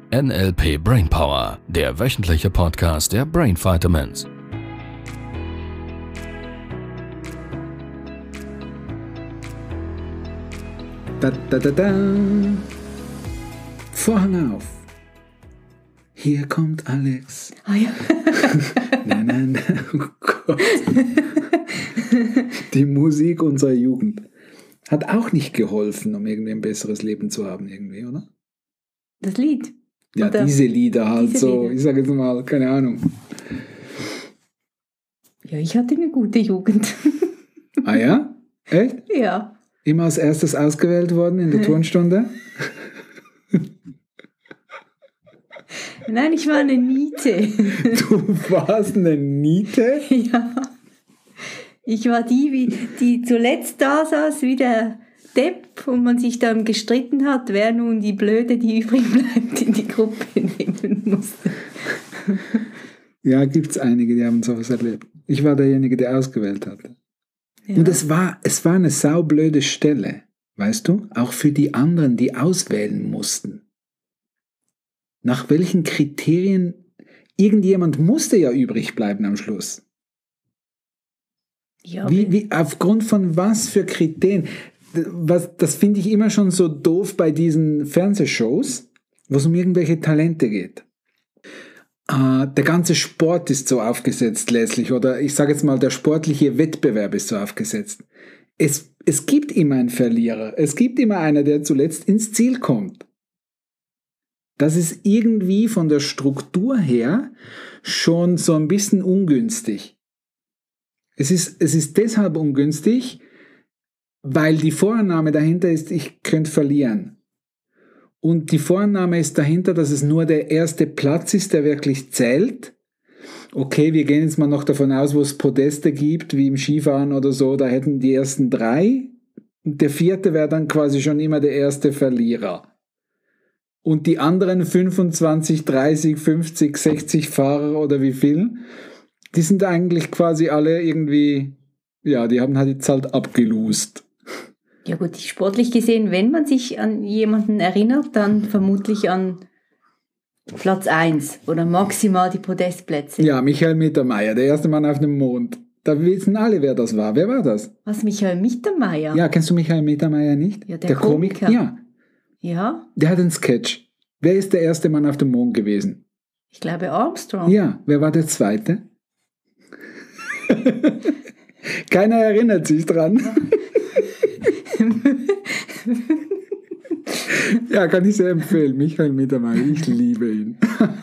NLP Brainpower, der wöchentliche Podcast der Brain Vitamins. Da, da, da, da. Vorhang auf. Hier kommt Alex. Ah ja. Nein, oh Gott. Die Musik unserer Jugend hat auch nicht geholfen, um irgendwie ein besseres Leben zu haben, irgendwie, oder? Das Lied? Ja, oder diese Lieder halt diese so, Lieder. ich sage jetzt mal, keine Ahnung. Ja, ich hatte eine gute Jugend. Ah ja? Echt? Ja. Immer als erstes ausgewählt worden in der Turnstunde? Nein, ich war eine Niete. Du warst eine Niete? Ja. Ich war die zuletzt da saß, wie der Depp, und man sich dann gestritten hat, wer nun die Blöde, die übrig bleibt, in die Gruppe nehmen musste. Ja, gibt es einige, die haben sowas erlebt. Ich war derjenige, der ausgewählt hat. Ja. Und es war eine saublöde Stelle, weißt du? Auch für die anderen, die auswählen mussten. Nach welchen Kriterien? Irgendjemand musste ja übrig bleiben am Schluss. Ja, Wie, aufgrund von was für Kriterien? Das finde ich immer schon so doof bei diesen Fernsehshows, wo es um irgendwelche Talente geht. Der ganze Sport ist so aufgesetzt letztlich, oder ich sage jetzt mal, der sportliche Wettbewerb ist so aufgesetzt. Es gibt immer einen Verlierer, es gibt immer einer, der zuletzt ins Ziel kommt. Das ist irgendwie von der Struktur her schon so ein bisschen ungünstig. Es ist deshalb ungünstig, weil die Vorannahme dahinter ist, ich könnte verlieren. Und die Vorannahme ist dahinter, dass es nur der erste Platz ist, der wirklich zählt. Okay, wir gehen jetzt mal noch davon aus, wo es Podeste gibt, wie im Skifahren oder so, da hätten die ersten 3. Und der 4. wäre dann quasi schon immer der erste Verlierer. Und die anderen 25, 30, 50, 60 Fahrer oder wie viel, die sind eigentlich quasi alle irgendwie, ja, die haben halt jetzt halt abgelost. ja gut, sportlich gesehen, wenn man sich an jemanden erinnert, dann vermutlich an Platz 1 oder maximal die Podestplätze. Ja, Michael Mittermeier, der erste Mann auf dem Mond. Da wissen alle, wer das war. Wer war das? Was, Michael Mittermeier? Ja, kennst du Michael Mittermeier nicht? Ja, der Komiker. Ja, Ja, der hat einen Sketch. Wer ist der erste Mann auf dem Mond gewesen? ich glaube Armstrong. Ja, wer war der zweite? Keiner erinnert sich dran. Ja, kann ich sehr empfehlen. Michael Mittermeier, ich liebe ihn.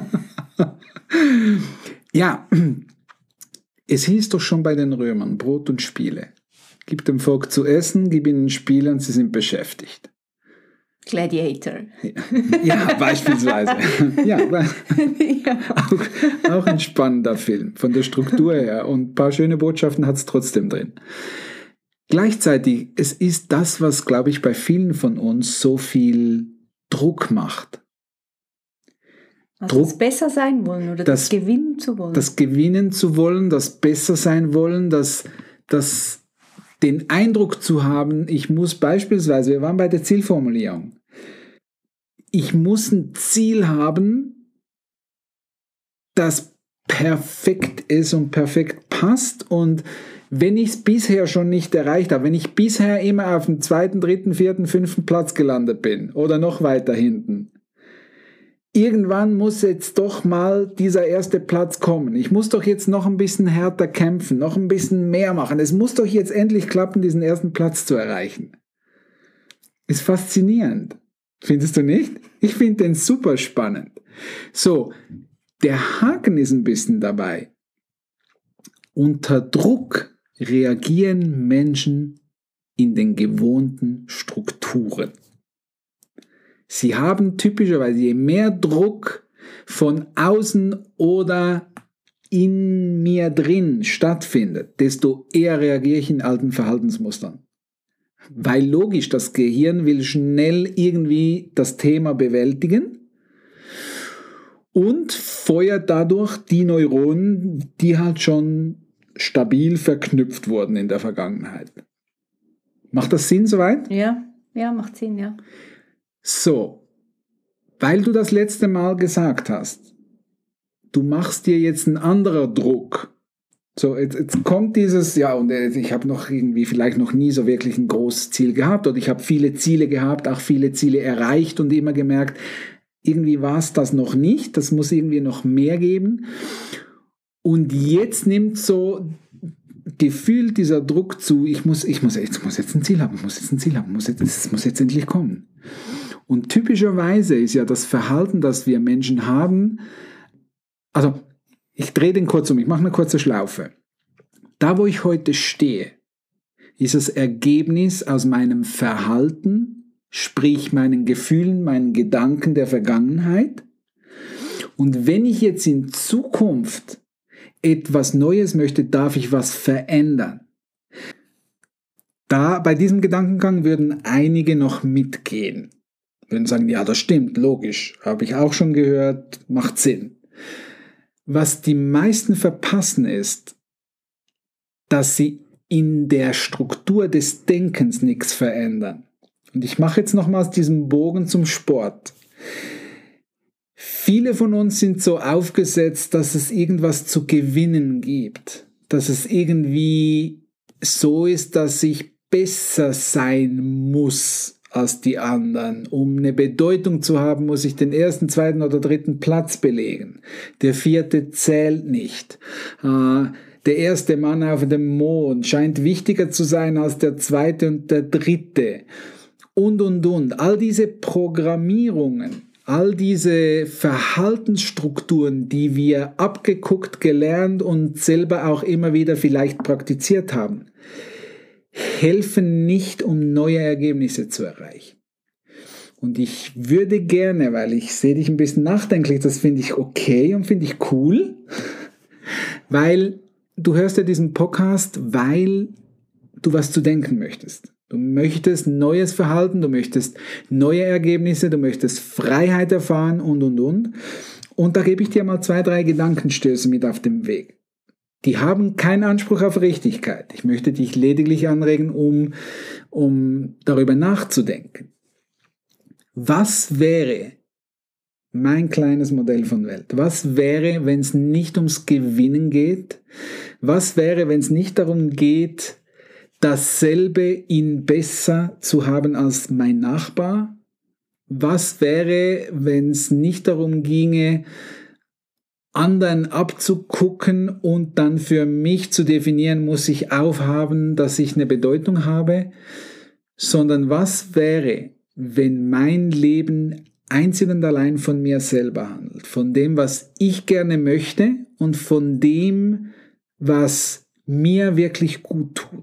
Ja, es hieß doch schon bei den Römern, Brot und Spiele. Gib dem Volk zu essen, gib ihnen Spiele und sie sind beschäftigt. Gladiator. Ja, beispielsweise. Ja, Ja. auch ein spannender Film, von der Struktur her. Und ein paar schöne Botschaften hat es trotzdem drin. Gleichzeitig, es ist das, was, glaube ich, bei vielen von uns so viel Druck macht. Also das besser sein wollen oder das gewinnen zu wollen. Das gewinnen zu wollen, das besser sein wollen, das den Eindruck zu haben, ich muss beispielsweise, wir waren bei der Zielformulierung, ich muss ein Ziel haben, das perfekt ist und perfekt passt, und wenn ich es bisher schon nicht erreicht habe, wenn ich bisher immer auf dem 2., 3., 4., 5. Platz gelandet bin oder noch weiter hinten, irgendwann muss jetzt doch mal dieser erste Platz kommen. Ich muss doch jetzt noch ein bisschen härter kämpfen, noch ein bisschen mehr machen. Es muss doch jetzt endlich klappen, diesen ersten Platz zu erreichen. Ist faszinierend. Findest du nicht? Ich finde den super spannend. So, der Haken ist ein bisschen dabei. Unter Druck reagieren Menschen in den gewohnten Strukturen. Sie haben typischerweise, je mehr Druck von außen oder in mir drin stattfindet, desto eher reagiere ich in alten Verhaltensmustern. Weil logisch, das Gehirn will schnell irgendwie das Thema bewältigen und feuert dadurch die Neuronen, die halt schon stabil verknüpft wurden in der Vergangenheit. Macht das Sinn soweit? Ja, macht Sinn, ja. So, weil du das letzte Mal gesagt hast, du machst dir jetzt einen anderen Druck. So, jetzt kommt dieses, ja, und ich habe noch irgendwie vielleicht noch nie so wirklich ein großes Ziel gehabt oder ich habe viele Ziele gehabt, auch viele Ziele erreicht und immer gemerkt, irgendwie war es das noch nicht, das muss irgendwie noch mehr geben. Und jetzt nimmt so gefühlt dieser Druck zu, ich muss jetzt ein Ziel haben, es muss jetzt endlich kommen. Und typischerweise ist ja das Verhalten, das wir Menschen haben, also ich drehe den kurz um, ich mache eine kurze Schlaufe. Da, wo ich heute stehe, ist das Ergebnis aus meinem Verhalten, sprich meinen Gefühlen, meinen Gedanken der Vergangenheit. Und wenn ich jetzt in Zukunft etwas Neues möchte, darf ich was verändern. Bei diesem Gedankengang würden einige noch mitgehen. Würden sagen, ja, das stimmt, logisch, habe ich auch schon gehört, macht Sinn. Was die meisten verpassen ist, dass sie in der Struktur des Denkens nichts verändern. Und ich mache jetzt nochmals diesen Bogen zum Sport. Viele von uns sind so aufgesetzt, dass es irgendwas zu gewinnen gibt. Dass es irgendwie so ist, dass ich besser sein muss als die anderen. Um eine Bedeutung zu haben, muss ich den 1., 2. oder 3. Platz belegen. Der 4. zählt nicht. Der erste Mann auf dem Mond scheint wichtiger zu sein als der 2. und der 3. Und. All diese Programmierungen, all diese Verhaltensstrukturen, die wir abgeguckt, gelernt und selber auch immer wieder vielleicht praktiziert haben, helfen nicht, um neue Ergebnisse zu erreichen. Und ich würde gerne, weil ich sehe dich ein bisschen nachdenklich, das finde ich okay und finde ich cool, weil du hörst ja diesen Podcast, weil du was zu denken möchtest. Du möchtest neues Verhalten, du möchtest neue Ergebnisse, du möchtest Freiheit erfahren und. Und da gebe ich dir mal 2, 3 Gedankenstöße mit auf den Weg. Die haben keinen Anspruch auf Richtigkeit. Ich möchte dich lediglich anregen, um darüber nachzudenken. Was wäre mein kleines Modell von Welt? Was wäre, wenn es nicht ums Gewinnen geht? Was wäre, wenn es nicht darum geht, dasselbe in besser zu haben als mein Nachbar? Was wäre, wenn es nicht darum ginge, anderen abzugucken und dann für mich zu definieren, muss ich aufhaben, dass ich eine Bedeutung habe, sondern was wäre, wenn mein Leben einzig und allein von mir selber handelt, von dem, was ich gerne möchte und von dem, was mir wirklich gut tut.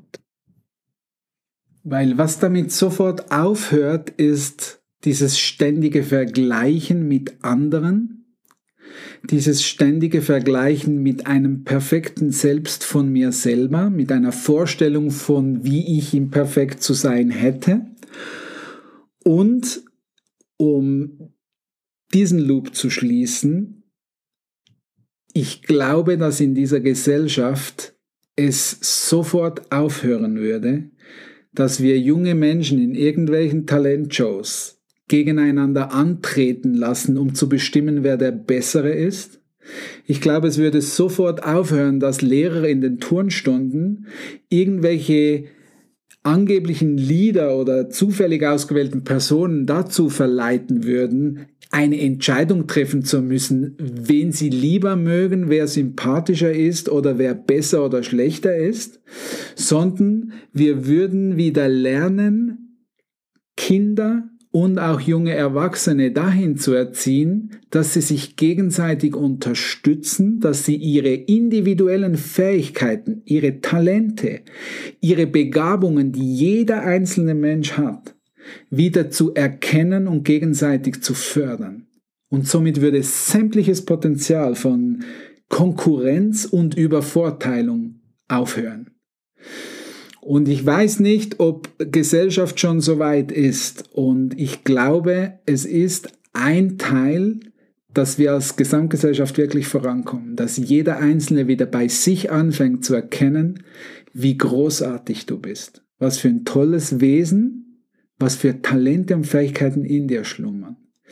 Weil was damit sofort aufhört, ist dieses ständige Vergleichen mit anderen, dieses ständige Vergleichen mit einem perfekten Selbst von mir selber, mit einer Vorstellung von, wie ich ihm perfekt zu sein hätte. Und um diesen Loop zu schließen, ich glaube, dass in dieser Gesellschaft es sofort aufhören würde, dass wir junge Menschen in irgendwelchen Talentshows gegeneinander antreten lassen, um zu bestimmen, wer der Bessere ist. Ich glaube, es würde sofort aufhören, dass Lehrer in den Turnstunden irgendwelche angeblichen Leader oder zufällig ausgewählten Personen dazu verleiten würden, eine Entscheidung treffen zu müssen, wen sie lieber mögen, wer sympathischer ist oder wer besser oder schlechter ist, sondern wir würden wieder lernen, Kinder und auch junge Erwachsene dahin zu erziehen, dass sie sich gegenseitig unterstützen, dass sie ihre individuellen Fähigkeiten, ihre Talente, ihre Begabungen, die jeder einzelne Mensch hat, wieder zu erkennen und gegenseitig zu fördern. Und somit würde sämtliches Potenzial von Konkurrenz und Übervorteilung aufhören. Und ich weiß nicht, ob Gesellschaft schon so weit ist. Und ich glaube, es ist ein Teil, dass wir als Gesamtgesellschaft wirklich vorankommen. Dass jeder Einzelne wieder bei sich anfängt zu erkennen, wie großartig du bist. Was für ein tolles Wesen, was für Talente und Fähigkeiten in dir schlummern.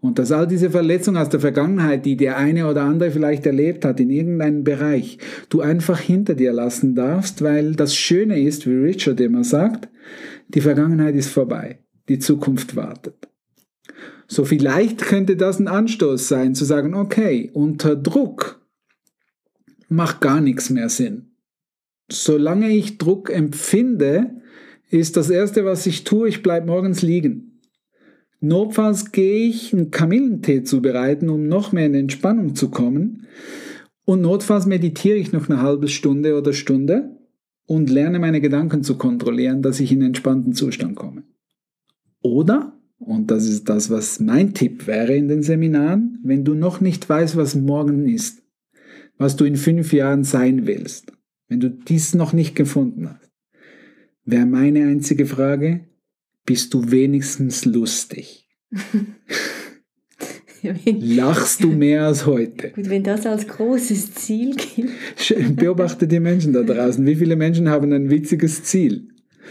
Und dass all diese Verletzungen aus der Vergangenheit, die der eine oder andere vielleicht erlebt hat in irgendeinem Bereich, du einfach hinter dir lassen darfst, weil das Schöne ist, wie Richard immer sagt, die Vergangenheit ist vorbei, die Zukunft wartet. So vielleicht könnte das ein Anstoß sein, zu sagen, okay, unter Druck macht gar nichts mehr Sinn. Solange ich Druck empfinde, ist das Erste, was ich tue, ich bleibe morgens liegen. Notfalls gehe ich einen Kamillentee zubereiten, um noch mehr in Entspannung zu kommen. Und notfalls meditiere ich noch eine halbe Stunde oder Stunde und lerne meine Gedanken zu kontrollieren, dass ich in einen entspannten Zustand komme. Oder, und das ist das, was mein Tipp wäre in den Seminaren, wenn du noch nicht weißt, was morgen ist, was du in 5 Jahren sein willst, wenn du dies noch nicht gefunden hast, wäre meine einzige Frage, bist du wenigstens lustig? Lachst du mehr als heute? Gut, wenn das als großes Ziel gilt. Beobachte die Menschen da draußen. Wie viele Menschen haben ein witziges Ziel?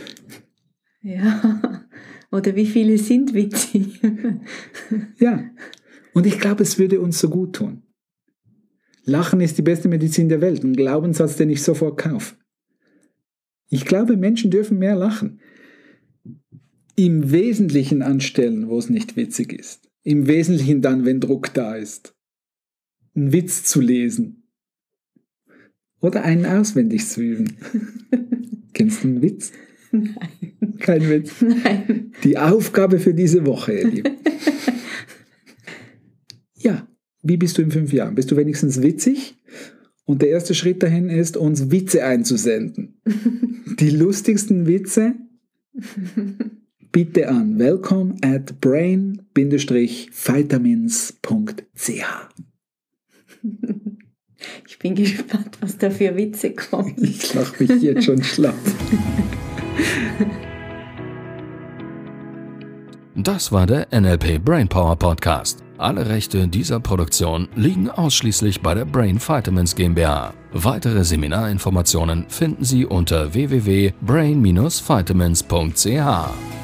Ja, oder wie viele sind witzig? Ja, und ich glaube, es würde uns so gut tun. Lachen ist die beste Medizin der Welt. Ein Glaubenssatz, den ich sofort kaufe. Ich glaube, Menschen dürfen mehr lachen. Im Wesentlichen anstellen, wo es nicht witzig ist. Im Wesentlichen dann, wenn Druck da ist. Einen Witz zu lesen. Oder einen auswendig zu üben. Kennst du einen Witz? Nein. Kein Witz? Nein. Die Aufgabe für diese Woche, ihr Lieben. Ja, wie bist du in 5 Jahren? Bist du wenigstens witzig? Und der erste Schritt dahin ist, uns Witze einzusenden. Die lustigsten Witze bitte an welcome@brain-vitamins.ch. Ich bin gespannt, was da für Witze kommen. Ich lache mich jetzt schon schlapp. Das war der NLP Brainpower Podcast. Alle Rechte dieser Produktion liegen ausschließlich bei der Brain Vitamins GmbH. Weitere Seminarinformationen finden Sie unter www.brain-vitamins.ch.